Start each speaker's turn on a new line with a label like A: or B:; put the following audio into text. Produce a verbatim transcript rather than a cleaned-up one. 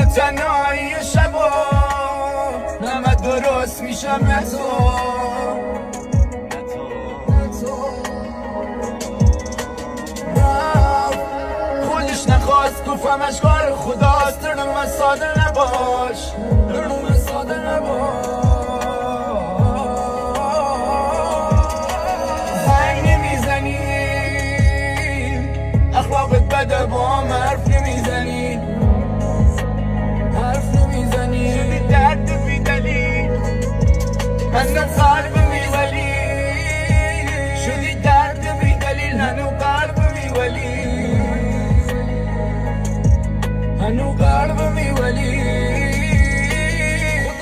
A: تنهایی شبا نمه درست میشم نه تو خودش نخواست گفتمش کار خداست درنم ساده نباش درنم ساده نباش زنگ نمیزنی اخلاقت بده با هم حرف نمیزنی حرف نمیزنی شدی درد بی دلیل من قلب